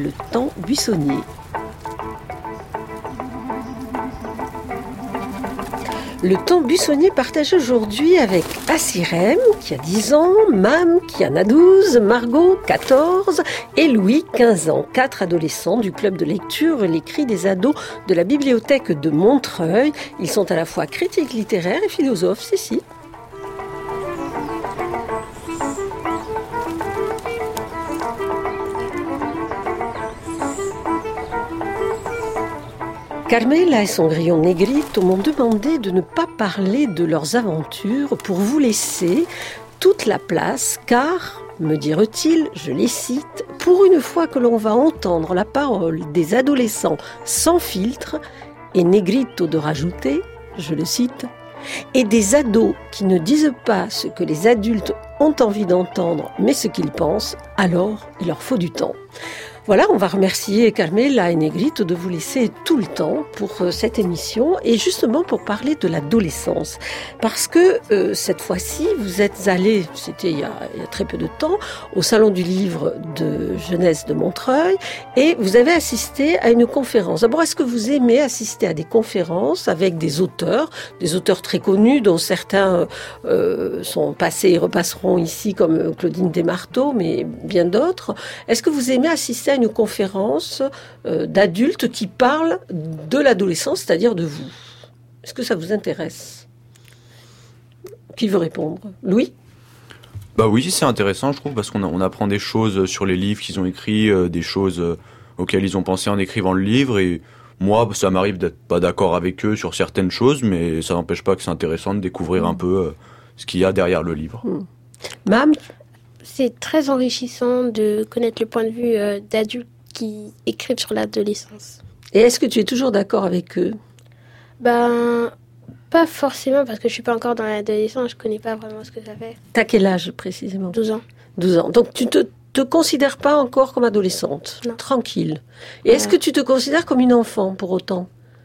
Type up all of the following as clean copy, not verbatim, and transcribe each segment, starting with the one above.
le temps buissonnier. Le temps buissonnier partage aujourd'hui avec Assirem, qui a 10 ans, Mam, qui en a 12, Margot, 14 et Louis, 15 ans. 4 adolescents du club de lecture Les Cris des ados de la bibliothèque de Montreuil. Ils sont à la fois critiques littéraires et philosophes, si. Carmela et son grillon Negrito m'ont demandé de ne pas parler de leurs aventures pour vous laisser toute la place, car, me dirent-ils, je les cite, pour une fois que l'on va entendre la parole des adolescents sans filtre, et Negrito de rajouter, je le cite, et des ados qui ne disent pas ce que les adultes ont envie d'entendre, mais ce qu'ils pensent, alors il leur faut du temps. Voilà, on va remercier Carmela et Negrito de vous laisser tout le temps pour cette émission et justement pour parler de l'adolescence. Parce que cette fois-ci, vous êtes allés, c'était il y a très peu de temps, au Salon du Livre de Jeunesse de Montreuil et vous avez assisté à une conférence. D'abord, est-ce que vous aimez assister à des conférences avec des auteurs très connus dont certains sont passés et repasseront ici comme Claudine Desmarteaux, mais bien d'autres. Est-ce que vous aimez assister à une conférence d'adultes qui parlent de l'adolescence, c'est-à-dire de vous? Est-ce que ça vous intéresse? Qui veut répondre? Louis? Bah oui, c'est intéressant, je trouve, parce qu'on apprend des choses sur les livres qu'ils ont écrits, des choses auxquelles ils ont pensé en écrivant le livre, et moi, ça m'arrive d'être pas d'accord avec eux sur certaines choses, mais ça n'empêche pas que c'est intéressant de découvrir un peu ce qu'il y a derrière le livre. Mam? C'est très enrichissant de connaître le point de vue d'adultes qui écrivent sur l'adolescence. Et est-ce que tu es toujours d'accord avec eux? Ben, pas forcément, parce que je suis pas encore dans l'adolescence, je connais pas vraiment ce que ça fait. T'as quel âge précisément? 12 ans. 12 ans. Donc tu te considères pas encore comme adolescente? Non. Tranquille. Et est-ce que tu te considères comme une enfant pour autant?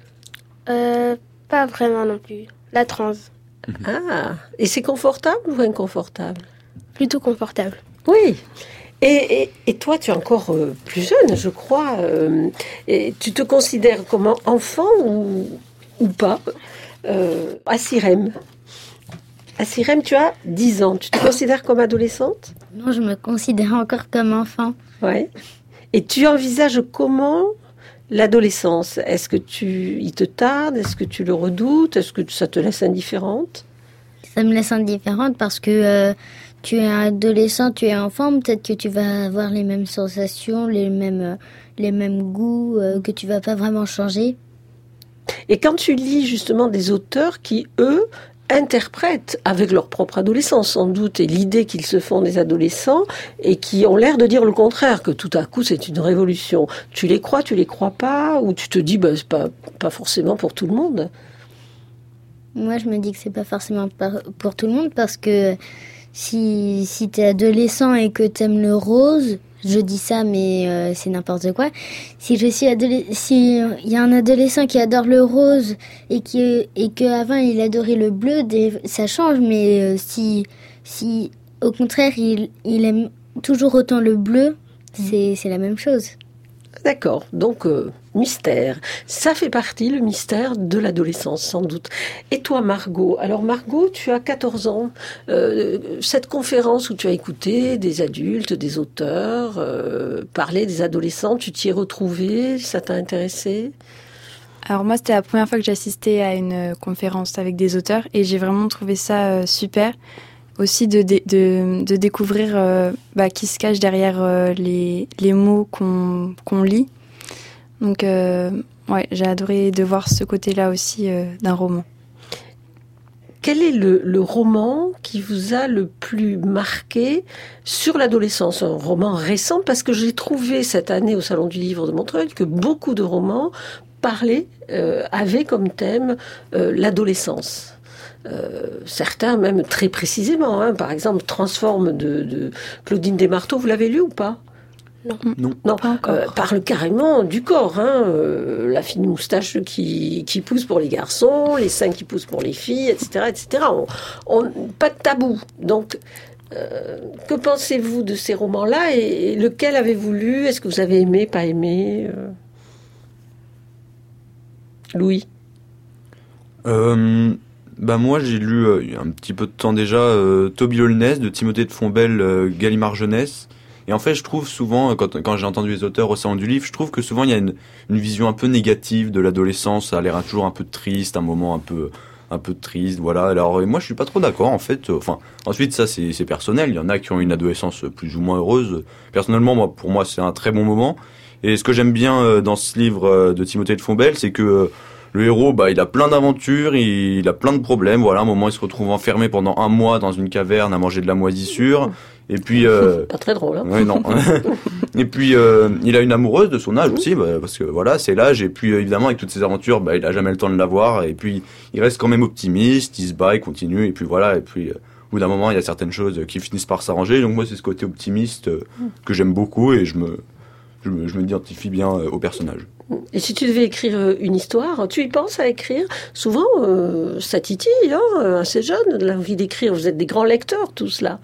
Pas vraiment non plus. La trans. Ah, et c'est confortable ou inconfortable? Plutôt confortable. Oui. Et toi, tu es encore plus jeune, je crois. Et tu te considères comme enfant ou pas? Assirem, tu as 10 ans. Tu te considères comme adolescente? Non, je me considère encore comme enfant. Ouais. Et tu envisages comment l'adolescence? Est-ce que il te tarde? Est-ce que tu le redoutes? Est-ce que ça te laisse indifférente? Ça me laisse indifférente parce que tu es adolescent, tu es enfant, peut-être que tu vas avoir les mêmes sensations, les mêmes goûts, que tu vas pas vraiment changer. Et quand tu lis justement des auteurs qui, eux, interprètent avec leur propre adolescence, sans doute, et l'idée qu'ils se font des adolescents, et qui ont l'air de dire le contraire, que tout à coup c'est une révolution. Tu les crois pas, ou tu te dis, c'est pas forcément pour tout le monde? Moi, je me dis que c'est pas forcément pour tout le monde, parce que si t'es adolescent et que t'aimes le rose, je dis ça, mais c'est n'importe quoi. Si il y a un adolescent qui adore le rose et que avant il adorait le bleu, ça change. Mais si au contraire il aime toujours autant le bleu, c'est la même chose. D'accord, donc mystère. Ça fait partie, le mystère de l'adolescence, sans doute. Et toi, Margot? Alors Margot, tu as 14 ans. Cette conférence où tu as écouté des adultes, des auteurs, parler des adolescents, tu t'y es retrouvée? Ça t'a intéressé? Alors moi, c'était la première fois que j'assistais à une conférence avec des auteurs et j'ai vraiment trouvé ça super. Aussi de découvrir qui se cache derrière les mots qu'on lit. Donc, j'ai adoré de voir ce côté-là aussi d'un roman. Quel est le roman qui vous a le plus marqué sur l'adolescence? Un roman récent, parce que j'ai trouvé cette année au Salon du Livre de Montreuil que beaucoup de romans avaient comme thème l'adolescence. Certains même très précisément, par exemple Transforme de Claudine Desmarteaux, vous l'avez lu ou pas? Non, pas encore. Parle carrément du corps, la fine moustache qui pousse pour les garçons, les seins qui poussent pour les filles, etc., etc. Pas de tabou. Donc Que pensez-vous de ces romans-là et lequel avez-vous lu? Est-ce que vous avez aimé, pas aimé Louis? Moi j'ai lu il y a un petit peu de temps déjà Toby Holness de Timothée de Fontbelle, Gallimard Jeunesse. Et en fait je trouve souvent, quand j'ai entendu les auteurs au salon du livre, je trouve que souvent il y a une vision un peu négative de l'adolescence. Ça a l'air toujours un peu triste, un moment un peu triste, voilà. Alors moi je suis pas trop d'accord en fait. Enfin ensuite ça c'est personnel. Il y en a qui ont une adolescence plus ou moins heureuse. Personnellement pour moi c'est un très bon moment. Et ce que j'aime bien dans ce livre de Timothée de Fontbelle, c'est que le héros, il a plein d'aventures, il a plein de problèmes. Voilà, à un moment il se retrouve enfermé pendant 1 mois dans une caverne à manger de la moisissure. Et puis pas très drôle, hein. Ouais, non. Et puis il a une amoureuse de son âge aussi, parce que voilà, c'est l'âge. Et puis évidemment avec toutes ces aventures, il a jamais le temps de la voir. Et puis il reste quand même optimiste, il se bat, il continue. Et puis voilà. Et puis au bout d'un moment, il y a certaines choses qui finissent par s'arranger. Donc moi c'est ce côté optimiste que j'aime beaucoup et je m'identifie bien au personnage. Et si tu devais écrire une histoire, tu y penses à écrire? Souvent, ça titille, assez jeune, l'envie d'écrire. Vous êtes des grands lecteurs, tous là.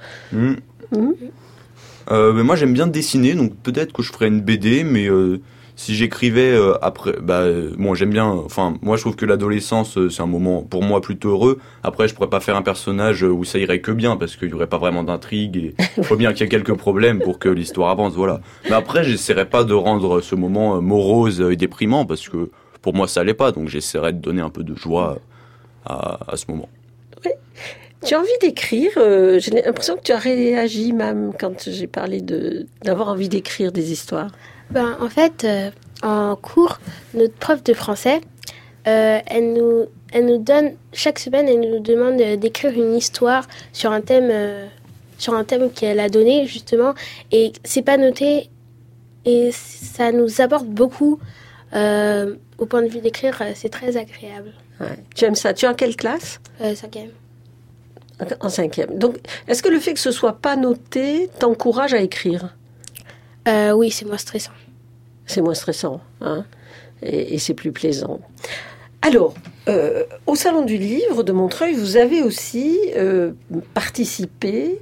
Mais moi, j'aime bien dessiner, donc peut-être que je ferais une BD, mais si j'écrivais après, j'aime bien. Enfin, moi, je trouve que l'adolescence, c'est un moment pour moi plutôt heureux. Après, je pourrais pas faire un personnage où ça irait que bien, parce qu'il y aurait pas vraiment d'intrigue et il faut bien qu'il y ait quelques problèmes pour que l'histoire avance, voilà. Mais après, j'essaierai pas de rendre ce moment morose et déprimant, parce que pour moi, ça allait pas. Donc, j'essaierai de donner un peu de joie à ce moment. Oui. Tu as envie d'écrire. J'ai l'impression que tu as réagi, même, quand j'ai parlé d'avoir envie d'écrire des histoires. En fait, en cours, notre prof de français, elle nous donne, chaque semaine, elle nous demande d'écrire une histoire sur un thème qu'elle a donné, justement. Et c'est pas noté, et ça nous apporte beaucoup. Au point de vue d'écrire, c'est très agréable. Ouais. Tu aimes ça? Tu es en quelle classe? 5e. En 5e. Donc, est-ce que le fait que ce soit pas noté t'encourage à écrire? Oui, c'est moins stressant. C'est moins stressant, hein, et c'est plus plaisant. Alors, au Salon du Livre de Montreuil, vous avez aussi participé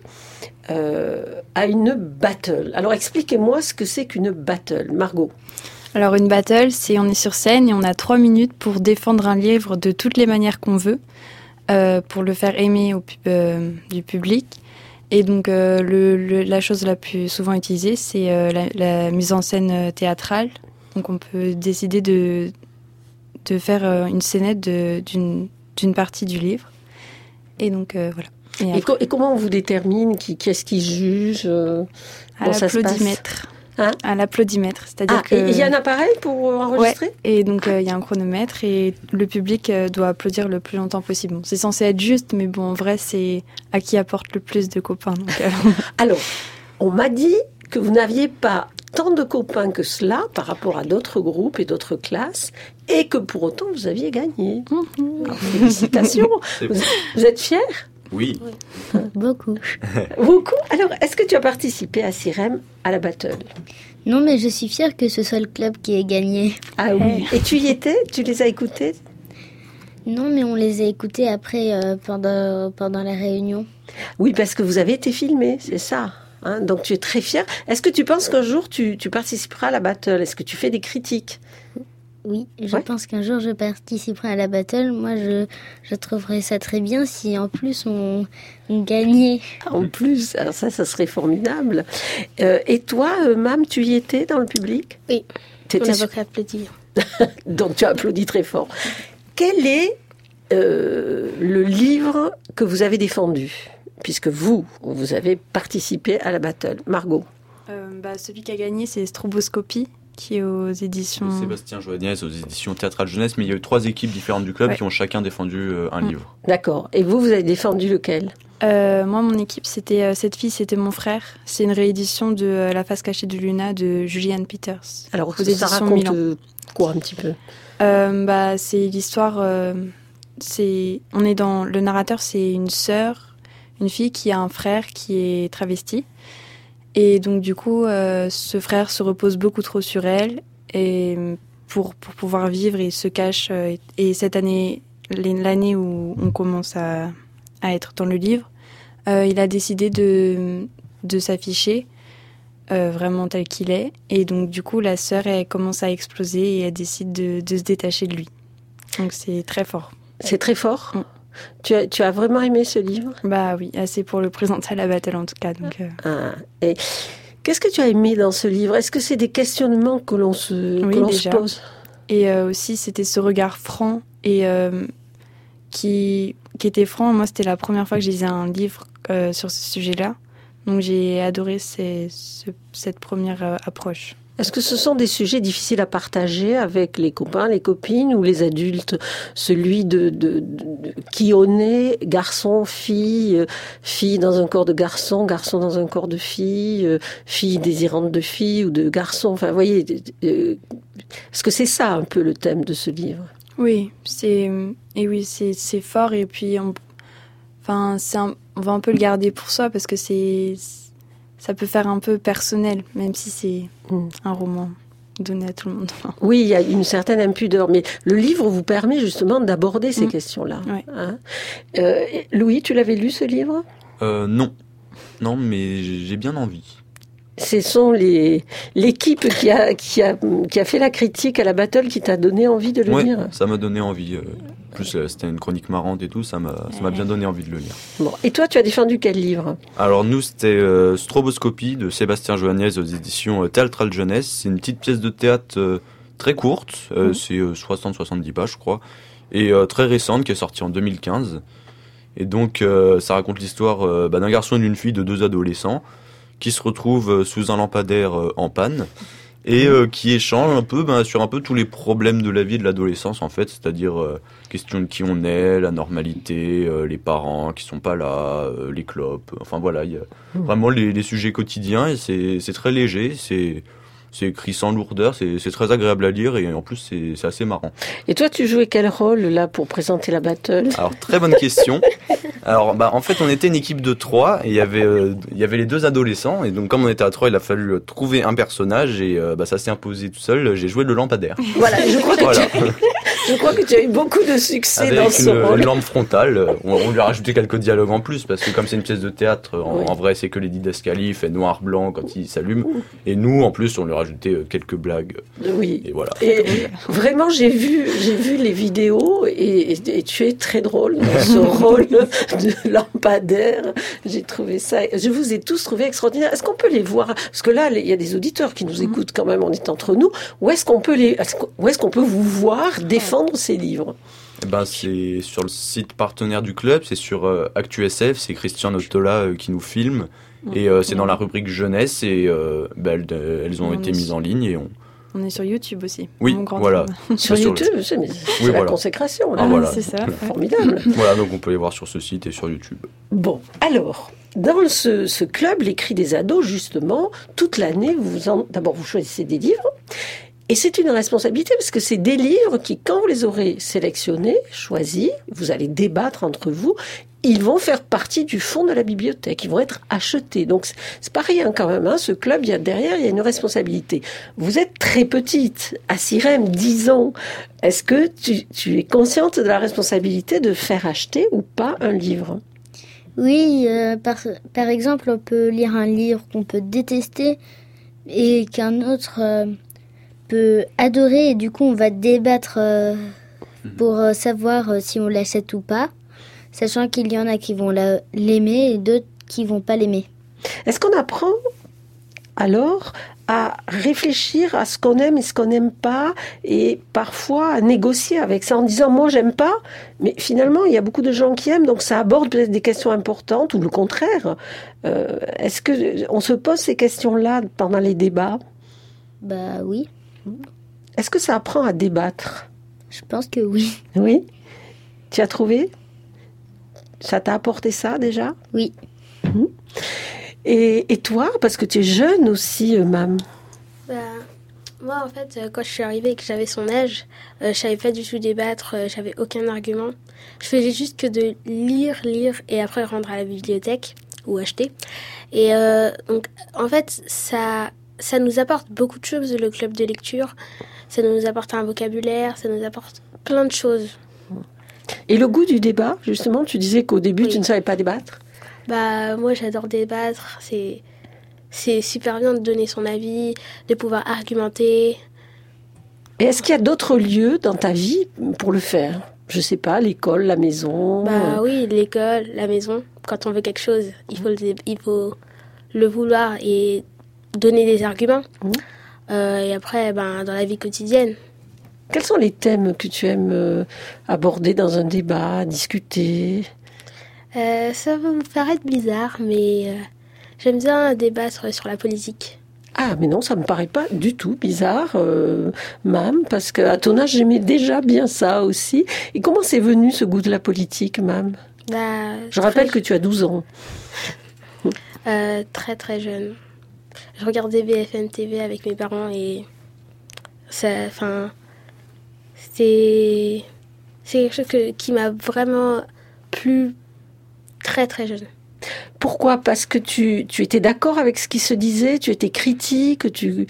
à une battle. Alors, expliquez-moi ce que c'est qu'une battle. Margot. Alors, une battle, on est sur scène et on a 3 minutes pour défendre un livre de toutes les manières qu'on veut, pour le faire aimer du public. Et donc, la chose la plus souvent utilisée, c'est la mise en scène théâtrale. Donc, on peut décider de faire une scénette d'une partie du livre. Et donc, voilà. Et comment on vous détermine qu'est-ce qui juge à l'applaudimètre. Hein? À l'applaudimètre, c'est-à-dire que... Il y a un appareil pour enregistrer? Ouais, et donc il y a un chronomètre et le public doit applaudir le plus longtemps possible. Bon, c'est censé être juste, mais bon, en vrai, c'est à qui apporte le plus de copains. Donc, Alors, on m'a dit que vous n'aviez pas tant de copains que cela par rapport à d'autres groupes et d'autres classes, et que pour autant, vous aviez gagné. Alors, félicitations. Vous êtes fiers? Oui. Beaucoup. Beaucoup. Alors, est-ce que tu as participé à CIREM à la battle? Non, mais je suis fière que ce soit le club qui ait gagné. Ah oui. Et tu y étais? Tu les as écoutés? Non, mais on les a écoutés après, pendant la réunion. Oui, parce que vous avez été filmés, c'est ça. Hein, donc tu es très fière. Est-ce que tu penses qu'un jour tu participeras à la battle? Est-ce que tu fais des critiques? Oui, je pense qu'un jour je participerai à la battle. Moi, je trouverais ça très bien si en plus on gagnait. En plus, alors ça serait formidable. Et toi, Mam, tu y étais dans le public? Oui, on a beaucoup applaudi. Donc tu as applaudi très fort. Quel est le livre que vous avez défendu, puisque vous avez participé à la battle? Margot. Celui qui a gagné, c'est Stroboscopie, qui est aux éditions... Sébastien Joannès, aux éditions Théâtrale Jeunesse, mais il y a eu 3 équipes différentes du club qui ont chacun défendu un livre. D'accord. Et vous avez défendu lequel? Moi, mon équipe, c'était Cette fille, c'était mon frère. C'est une réédition de La face cachée de Luna de Julianne Peters. Alors, aux éditions raconte Milan. Quoi un petit peu? C'est l'histoire... on est dans... Le narrateur, c'est une sœur, une fille qui a un frère qui est travesti. Et donc, du coup, ce frère se repose beaucoup trop sur elle et pour pouvoir vivre, il se cache. Et cette année, l'année où on commence à être dans le livre, il a décidé de s'afficher vraiment tel qu'il est. Et donc, du coup, la sœur, elle commence à exploser et elle décide de se détacher de lui. Donc, c'est très fort. C'est très fort. Tu as vraiment aimé ce livre? Bah oui, assez pour le présenter à la battle en tout cas. Donc, Et qu'est-ce que tu as aimé dans ce livre? Est-ce que c'est des questionnements que l'on se pose? Et aussi, c'était ce regard franc et qui était franc. Moi, c'était la première fois que je lisais un livre sur ce sujet-là. Donc, j'ai adoré cette première approche. Est-ce que ce sont des sujets difficiles à partager avec les copains, les copines ou les adultes? Celui de qui on est, garçon, fille, fille dans un corps de garçon, garçon dans un corps de fille, fille désirante de fille ou de garçon. Enfin, vous voyez, est-ce que c'est ça un peu le thème de ce livre? Oui, c'est fort et puis on va un peu le garder pour soi parce que ça peut faire un peu personnel, même si c'est un roman donné à tout le monde. Oui, il y a une certaine impudeur, mais le livre vous permet justement d'aborder ces questions-là. Ouais. Hein? Louis, tu l'avais lu ce livre? Non, mais j'ai bien envie. Ce sont l'équipe qui a fait la critique à la battle qui t'a donné envie de le lire. Oui, ça m'a donné envie. En plus, c'était une chronique marrante et tout, ça m'a bien donné envie de le lire. Bon, et toi, tu as défendu quel livre? Alors nous, c'était Stroboscopie de Sébastien Joannès aux éditions Théâtrales Jeunesse. C'est une petite pièce de théâtre très courte, c'est 60-70 pages, je crois, et très récente, qui est sortie en 2015. Et donc, ça raconte l'histoire d'un garçon et d'une fille de 2 adolescents qui se retrouvent sous un lampadaire en panne et qui échangent un peu sur un peu tous les problèmes de la vie de l'adolescence en fait, c'est-à-dire question de qui on est, la normalité, les parents qui sont pas là, les clopes, enfin voilà, il y a vraiment les sujets quotidiens et c'est très léger, c'est écrit sans lourdeur, c'est très agréable à lire et en plus c'est assez marrant. Et toi, tu jouais quel rôle là pour présenter la battle? Alors très bonne question. Alors en fait on était une équipe de 3 et il y avait les 2 adolescents et donc comme on était à 3 il a fallu trouver un personnage et ça s'est imposé tout seul. J'ai joué le lampadaire. Voilà, je crois que tu as eu beaucoup de succès avec dans ce rôle. Une lampe frontale. On lui a rajouté quelques dialogues en plus parce que comme c'est une pièce de théâtre, en vrai c'est que les didascalies, il fait noir-blanc quand il s'allume. Et nous en plus on lui a rajouté quelques blagues. Oui. Et voilà. Et vraiment j'ai vu les vidéos et tu es très drôle dans ce rôle de lampadaire. J'ai trouvé ça. Je vous ai tous trouvé extraordinaire. Est-ce qu'on peut les voir? Parce que là il y a des auditeurs qui nous écoutent quand même. On est entre nous. Où est-ce qu'on peut vous voir défendre ces livres? C'est sur le site partenaire du club, c'est sur ActuSF, c'est Christian Nottola qui nous filme et c'est dans la rubrique jeunesse et elles ont été mises en ligne et on est sur YouTube aussi. Oui, voilà. Sur YouTube, c'est la consécration. Là. Voilà. C'est ça. Formidable. Voilà, donc on peut les voir sur ce site et sur YouTube. Bon, alors, dans ce club, les cris des ados, justement, toute l'année, d'abord vous choisissez des livres. Et c'est une responsabilité parce que c'est des livres qui, quand vous les aurez sélectionnés, choisis, vous allez débattre entre vous, ils vont faire partie du fond de la bibliothèque, ils vont être achetés. Donc c'est pas rien quand même, hein. Ce club, derrière, il y a une responsabilité. Vous êtes très petite, à Sirem, 10 ans. Est-ce que tu es consciente de la responsabilité de faire acheter ou pas un livre? Oui, par exemple, on peut lire un livre qu'on peut détester et qu'un autre peut adorer et du coup on va débattre pour savoir si on l'achète ou pas, sachant qu'il y en a qui vont l'aimer et d'autres qui vont pas l'aimer. Est-ce qu'on apprend alors à réfléchir à ce qu'on aime et ce qu'on n'aime pas et parfois à négocier avec ça en disant moi j'aime pas mais finalement il y a beaucoup de gens qui aiment donc ça aborde peut-être des questions importantes ou le contraire. Est-ce que on se pose ces questions-là pendant les débats? Bah oui. Est-ce que ça apprend à débattre? Je pense que oui. Oui? Tu as trouvé? Ça t'a apporté ça déjà? Oui. Et toi, parce que tu es jeune aussi, Mam? Moi, en fait, quand je suis arrivée et que j'avais son âge, je savais pas du tout débattre, j'avais aucun argument. Je faisais juste que de lire et après rendre à la bibliothèque ou acheter. Et donc, en fait, ça nous apporte beaucoup de choses, le club de lecture. Ça nous apporte un vocabulaire, ça nous apporte plein de choses. Et le goût du débat, justement, tu disais qu'au début, tu ne savais pas débattre? Moi, j'adore débattre. C'est super bien de donner son avis, de pouvoir argumenter. Et est-ce qu'il y a d'autres lieux dans ta vie pour le faire ? Je sais pas, l'école, la maison. Oui, l'école, la maison. Quand on veut quelque chose, il faut le vouloir et donner des arguments. Et après, dans la vie quotidienne. Quels sont les thèmes que tu aimes aborder dans un débat, discuter ? Ça va vous paraître bizarre, mais j'aime bien débattre sur la politique. Ah, mais non, ça me paraît pas du tout bizarre, Mam, parce qu'à ton âge, j'aimais déjà bien ça aussi. Et comment c'est venu ce goût de la politique, Mam ? Je rappelle que tu as 12 ans. Très très jeune. Je regardais BFM TV avec mes parents et c'est quelque chose qui m'a vraiment plu très très jeune. Pourquoi ? Parce que tu étais d'accord avec ce qui se disait, tu étais critique,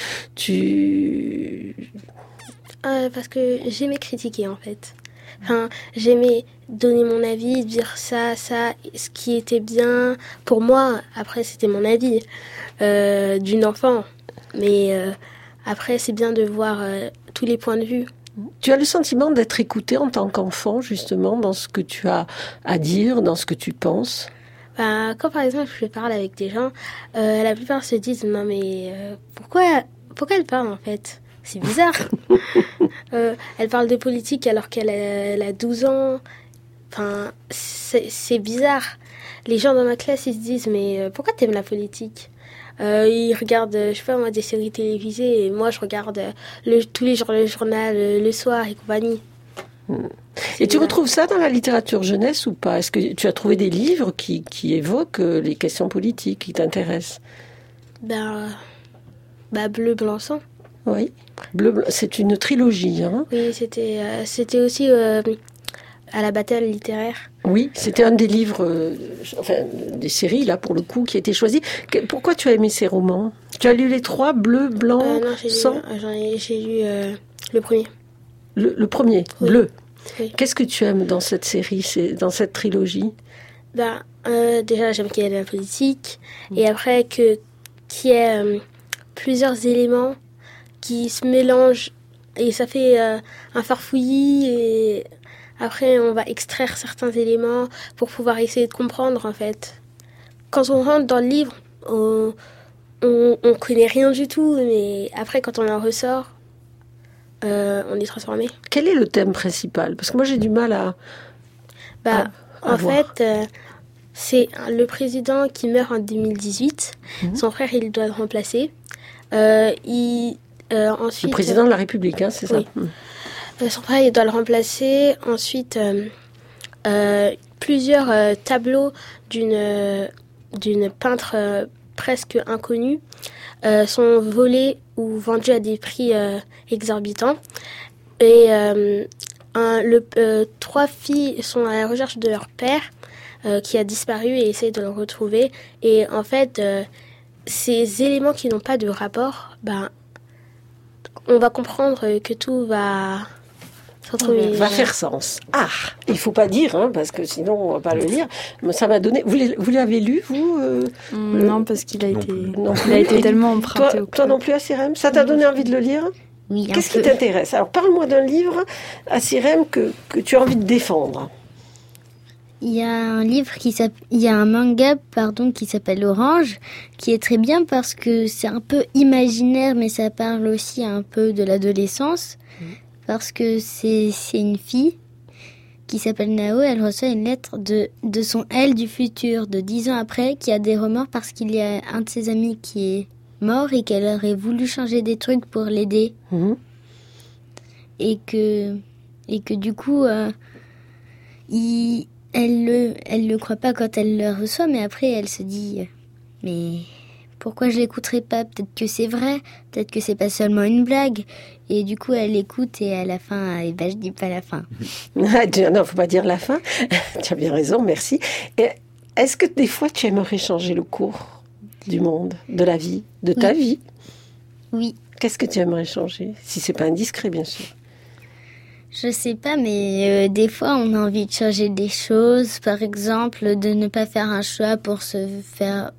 Parce que j'aimais critiquer en fait. J'aimais donner mon avis, dire ça, ce qui était bien pour moi. Après, c'était mon avis d'une enfant. Mais après, c'est bien de voir tous les points de vue. Tu as le sentiment d'être écouté en tant qu'enfant, justement, dans ce que tu as à dire, dans ce que tu penses ? Quand par exemple je parle avec des gens, la plupart se disent non mais pourquoi elle parle en fait ? C'est bizarre. Elle parle de politique alors qu'elle a 12 ans. C'est bizarre. Les gens dans ma classe ils se disent mais pourquoi t'aimes la politique ? Ils regardent, je sais pas moi, des séries télévisées et moi je regarde tous les jours le journal le soir et compagnie. Et tu retrouves ça dans la littérature jeunesse ou pas ? Est-ce que tu as trouvé des livres qui évoquent les questions politiques qui t'intéressent ? Bleu, blanc, sang. Oui, Bleu, blanc, c'est une trilogie. Hein ? Oui, c'était aussi à la bataille littéraire. Oui, c'était un des livres, des séries là pour le coup, qui a été choisi. Pourquoi tu as aimé ces romans ? Tu as lu les 3, Bleu, blanc, non, sang ? J'ai lu le premier. Le premier, oui. Bleu. Oui. Qu'est-ce que tu aimes dans cette série, dans cette trilogie ? Déjà, j'aime qu'il y ait de la politique. Et après, qu'il y ait plusieurs éléments qui se mélangent. Et ça fait un farfouillis. Et après, on va extraire certains éléments pour pouvoir essayer de comprendre, en fait. Quand on rentre dans le livre, on connaît rien du tout. Mais après, quand on en ressort... on est transformé. Quel est le thème principal ? Parce que moi j'ai du mal à en voir. fait, c'est le président qui meurt en 2018. Son frère, il doit le remplacer. Ensuite, le président de la République, hein, c'est oui. Ça Son frère, il doit le remplacer. Ensuite, plusieurs tableaux d'une peintre presque inconnue sont volés ou vendus à des prix exorbitants. Et 3 filles sont à la recherche de leur père qui a disparu et essayent de le retrouver. Et en fait, ces éléments qui n'ont pas de rapport, on va comprendre que tout va... va faire sens. Ah, il faut pas dire, hein, parce que sinon on va pas le lire. Mais ça m'a donné. Vous l'avez lu, vous Non, parce qu'il a été tellement emprunté. Toi non plus, Assirem. Ça t'a donné envie de le lire ? Oui. Qu'est-ce qui t'intéresse ? Alors parle-moi d'un livre, Assirem, que tu as envie de défendre. Il y a un manga, qui s'appelle Orange, qui est très bien parce que c'est un peu imaginaire, mais ça parle aussi un peu de l'adolescence. Parce que c'est une fille qui s'appelle Nao, elle reçoit une lettre de son elle du futur, de 10 ans après, qui a des remords parce qu'il y a un de ses amis qui est mort et qu'elle aurait voulu changer des trucs pour l'aider. Et que du coup, elle le croit pas quand elle le reçoit, mais après elle se dit mais pourquoi je l'écouterais pas ? Peut-être que c'est vrai, peut-être que c'est pas seulement une blague. Et du coup, elle écoute et à la fin, je dis pas la fin. Non, faut pas dire la fin. Tu as bien raison, merci. Et est-ce que des fois, tu aimerais changer le cours du monde, de la vie, de ta vie ? Oui. Qu'est-ce que tu aimerais changer ? Si c'est pas indiscret, bien sûr. Je sais pas, mais des fois on a envie de changer des choses. Par exemple, de ne pas faire un choix pour se faire...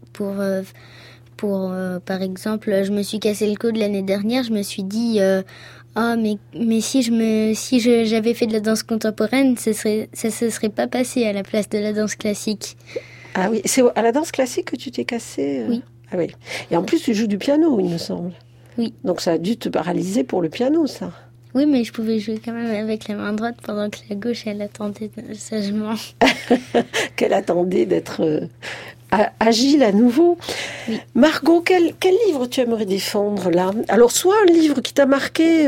par exemple, je me suis cassé le coude l'année dernière, je me suis dit... oh, mais si j'avais fait de la danse contemporaine, ça se serait pas passé à la place de la danse classique. Ah oui, c'est à la danse classique que tu t'es cassé Oui. Ah oui. Et en plus, tu joues du piano, il me semble. Oui. Donc ça a dû te paralyser pour le piano, ça. Oui, mais je pouvais jouer quand même avec la main droite pendant que la gauche, elle attendait sagement. Qu'elle attendait d'être agile à nouveau. Oui. Margot, quel livre tu aimerais défendre là? Alors, soit un livre qui t'a marqué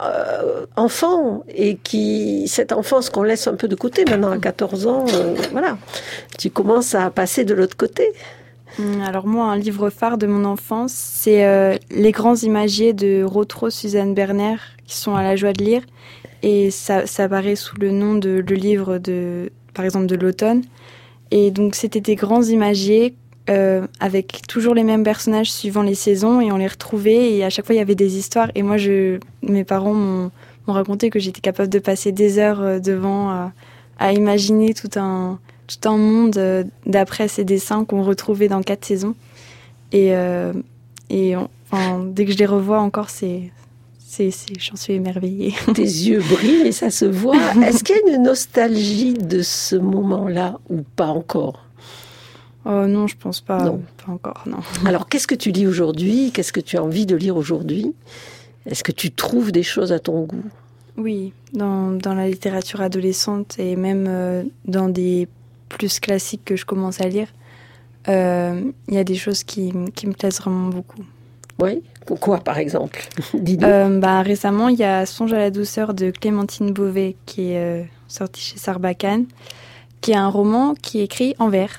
enfant et cette enfance qu'on laisse un peu de côté maintenant à 14 ans, voilà, tu commences à passer de l'autre côté. Alors moi, un livre phare de mon enfance, c'est Les grands imagiers de Rotro Suzanne Berner, qui sont à la joie de lire. Et ça apparaît sous le nom de le livre, par exemple, de l'automne. Et donc, c'était des grands imagiers avec toujours les mêmes personnages suivant les saisons. Et on les retrouvait et à chaque fois, il y avait des histoires. Et moi, mes parents m'ont raconté que j'étais capable de passer des heures devant à imaginer tout un monde d'après ces dessins qu'on retrouvait dans 4 saisons. Et dès que je les revois encore, j'en suis émerveillée. Tes yeux brillent et ça se voit. Est-ce qu'il y a une nostalgie de ce moment-là ou pas encore? Oh non, je pense pas. Non. Pas encore, non. Alors, qu'est-ce que tu lis aujourd'hui? Qu'est-ce que tu as envie de lire aujourd'hui? Est-ce que tu trouves des choses à ton goût? Oui, dans la littérature adolescente et même dans des plus classiques que je commence à lire, il y a des choses qui me plaisent vraiment beaucoup. Oui. Quoi, par exemple? Dis-nous. Récemment, il y a Songe à la douceur de Clémentine Beauvais qui est sorti chez Sarbacane, qui est un roman qui est écrit en vers,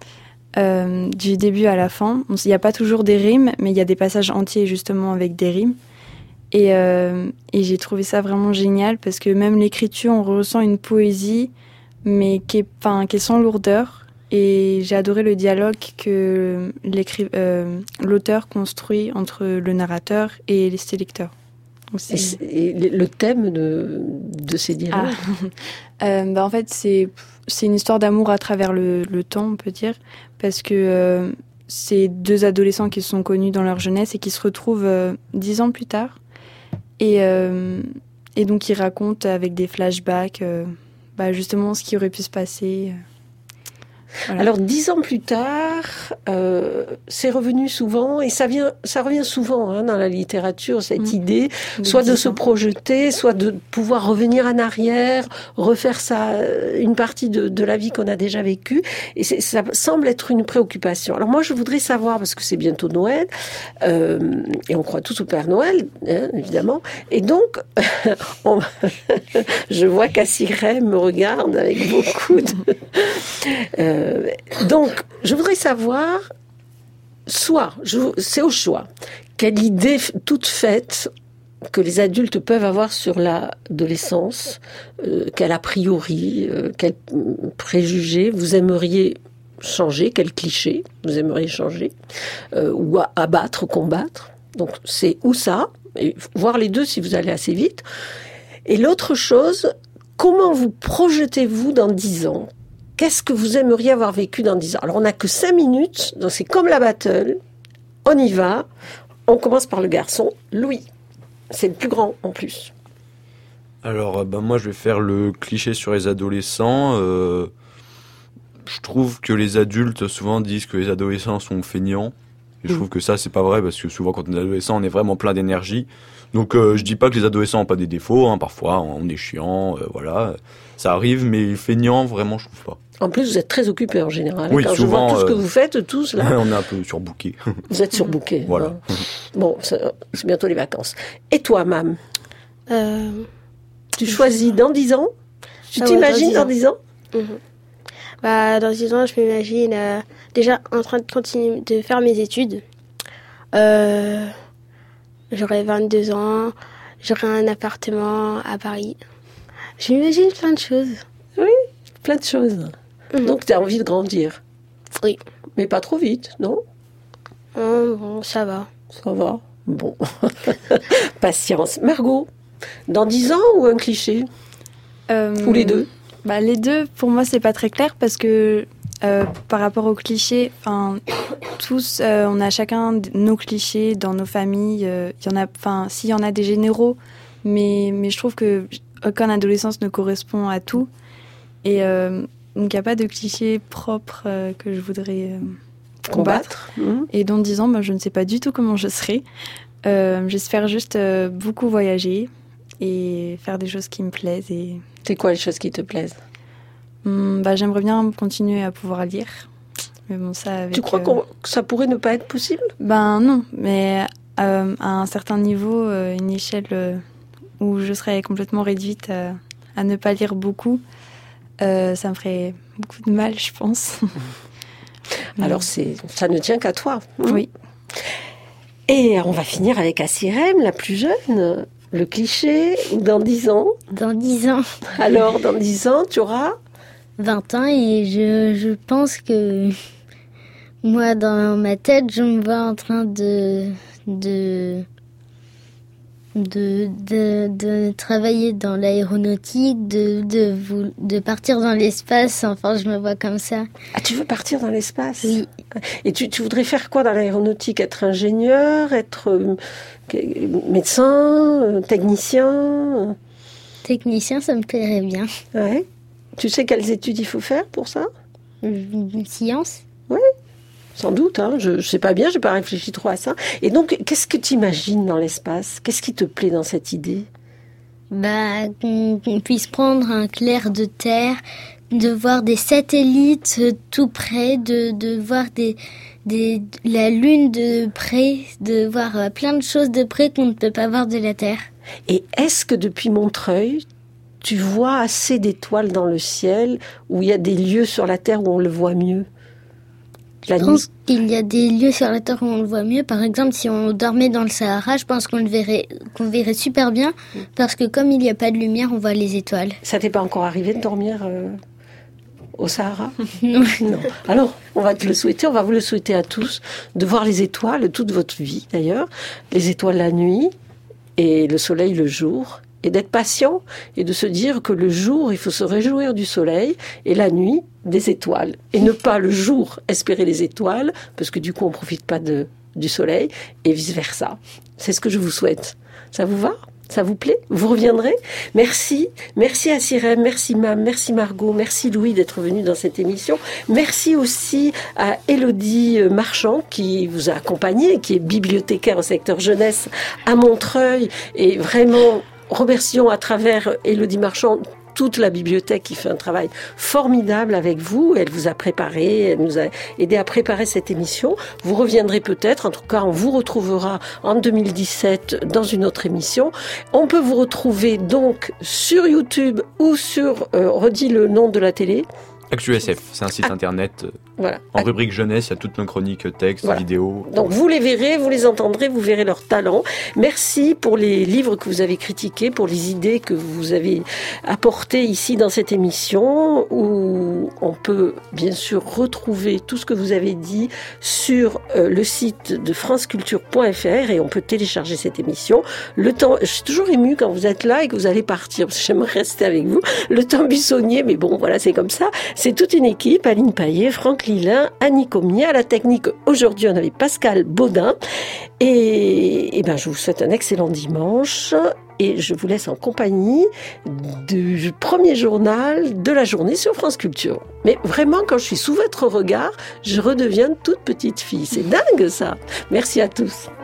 du début à la fin. Il n'y a pas toujours des rimes, mais il y a des passages entiers justement avec des rimes. Et j'ai trouvé ça vraiment génial parce que même l'écriture, on ressent une poésie, mais qui est sans lourdeur. Et j'ai adoré le dialogue que l'auteur construit entre le narrateur et ses lecteurs. Et le thème de ces dialogues? En fait, c'est une histoire d'amour à travers le temps, on peut dire, parce que c'est 2 adolescents qui se sont connus dans leur jeunesse et qui se retrouvent 10 ans plus tard. Et donc, ils racontent avec des flashbacks justement ce qui aurait pu se passer. Voilà. Alors, 10 ans plus tard, c'est revenu souvent, et ça revient souvent dans la littérature, cette idée, soit de se projeter, soit de pouvoir revenir en arrière, refaire une partie de la vie qu'on a déjà vécue, et ça semble être une préoccupation. Alors moi, je voudrais savoir, parce que c'est bientôt Noël, et on croit tous au Père Noël, évidemment, et donc, je vois qu'Assirem me regarde avec beaucoup de... donc, je voudrais savoir, c'est au choix, quelle idée toute faite que les adultes peuvent avoir sur l'adolescence, quel a priori, quel préjugé vous aimeriez changer, quel cliché vous aimeriez changer, ou abattre, combattre. Donc, c'est ou ça, et voir les deux si vous allez assez vite. Et l'autre chose, comment vous projetez-vous dans 10 ans ? Qu'est-ce que vous aimeriez avoir vécu dans 10 ans? Alors, on n'a que 5 minutes, donc c'est comme la battle. On y va. On commence par le garçon, Louis. C'est le plus grand, en plus. Alors, moi, je vais faire le cliché sur les adolescents. Je trouve que les adultes, souvent, disent que les adolescents sont feignants. Et je trouve que ça, c'est pas vrai, parce que souvent, quand on est adolescent, on est vraiment plein d'énergie. Donc, je dis pas que les adolescents n'ont pas des défauts. Parfois, on est chiant, voilà. Ça arrive, mais feignant, vraiment, je trouve pas. En plus, vous êtes très occupés en général. Oui, quand souvent, je vois tout ce que vous faites, tous là. On est un peu surbookés. Vous êtes surbookés. Voilà. Bon, c'est bientôt les vacances. Et toi, Mam? Tu choisis dans 10 ans? Tu t'imagines dans 10 ans? Dans 10 ans, je m'imagine déjà en train de continuer de faire mes études. J'aurai 22 ans, j'aurai un appartement à Paris. Je m'imagine plein de choses. Oui, plein de choses. Donc, tu as envie de grandir? Oui. Mais pas trop vite, non? Bon, ça va. Ça va. Bon. Patience. Margot, dans 10 ans ou un cliché? Ou les deux? Les deux, pour moi, c'est pas très clair parce que par rapport aux clichés, tous, on a chacun nos clichés dans nos familles. S'il y en a des généraux, mais je trouve que aucun adolescence ne correspond à tout. Et donc, il n'y a pas de clichés propres que je voudrais combattre. Et dans 10 ans, je ne sais pas du tout comment je serai. J'espère juste beaucoup voyager et faire des choses qui me plaisent. Et... C'est quoi les choses qui te plaisent? J'aimerais bien continuer à pouvoir lire. Mais bon, ça avec, tu crois que ça pourrait ne pas être possible? Non, mais à un certain niveau, une échelle où je serais complètement réduite à ne pas lire beaucoup, ça me ferait beaucoup de mal, je pense. Alors, ça ne tient qu'à toi. Oui. Et on va finir avec Asirem, la plus jeune. Le cliché, dans 10 ans? Dans 10 ans. Alors, dans 10 ans, tu auras 20 ans et je pense que moi, dans ma tête, je me vois en train de travailler dans l'aéronautique, de partir dans l'espace. Enfin, je me vois comme ça. Ah, tu veux partir dans l'espace? Oui. Et tu voudrais faire quoi dans l'aéronautique? Être ingénieur, être médecin, technicien? Technicien, ça me plairait bien. Ouais. Tu sais quelles études il faut faire pour ça? Science? Oui, sans doute. Je sais pas bien, je n'ai pas réfléchi trop à ça. Et donc, qu'est-ce que tu imagines dans l'espace? Qu'est-ce qui te plaît dans cette idée? Qu'on puisse prendre un clair de terre, de voir des satellites tout près, de voir la Lune de près, de voir plein de choses de près qu'on ne peut pas voir de la Terre. Et est-ce que depuis Montreuil, tu vois assez d'étoiles dans le ciel où il y a des lieux sur la Terre où on le voit mieux? Je pense qu'il y a des lieux sur la Terre où on le voit mieux. Par exemple, si on dormait dans le Sahara, je pense qu'on verrait super bien parce que comme il n'y a pas de lumière, on voit les étoiles. Ça t'est pas encore arrivé de dormir au Sahara? Non. Non. Alors, on va te le souhaiter, on va vous le souhaiter à tous, de voir les étoiles toute votre vie d'ailleurs, les étoiles la nuit et le soleil le jour. Et d'être patient et de se dire que le jour, il faut se réjouir du soleil et la nuit, des étoiles. Et ne pas le jour espérer les étoiles, parce que du coup, on ne profite pas du soleil, et vice-versa. C'est ce que je vous souhaite. Ça vous va? Ça vous plaît? Vous reviendrez? Merci. Merci Asirem, merci Mam, merci Margot, merci Louis d'être venu dans cette émission. Merci aussi à Élodie Marchand qui vous a accompagné, qui est bibliothécaire au secteur jeunesse à Montreuil. Et vraiment, remercions à travers Élodie Marchand toute la bibliothèque qui fait un travail formidable avec vous. Elle vous a préparé, elle nous a aidé à préparer cette émission. Vous reviendrez peut-être, en tout cas on vous retrouvera en 2017 dans une autre émission. On peut vous retrouver donc sur YouTube ou sur, redis le nom de la télé. ActuSF, c'est un site internet. Voilà. En rubrique jeunesse, il y a toutes nos chroniques, textes, vidéos. Donc vous les verrez, vous les entendrez, vous verrez leur talent. Merci pour les livres que vous avez critiqués, pour les idées que vous avez apportées ici dans cette émission, où on peut bien sûr retrouver tout ce que vous avez dit sur le site de franceculture.fr et on peut télécharger cette émission. Le temps, je suis toujours émue quand vous êtes là et que vous allez partir, parce que j'aimerais rester avec vous. Le temps buissonnier, mais bon, voilà, c'est comme ça. C'est toute une équipe, Aline Paillet, Franck Lilin, Annie Comier. À la technique, aujourd'hui, on avait Pascal Baudin. Et je vous souhaite un excellent dimanche. Et je vous laisse en compagnie du premier journal de la journée sur France Culture. Mais vraiment, quand je suis sous votre regard, je redeviens toute petite fille. C'est dingue, ça. Merci à tous.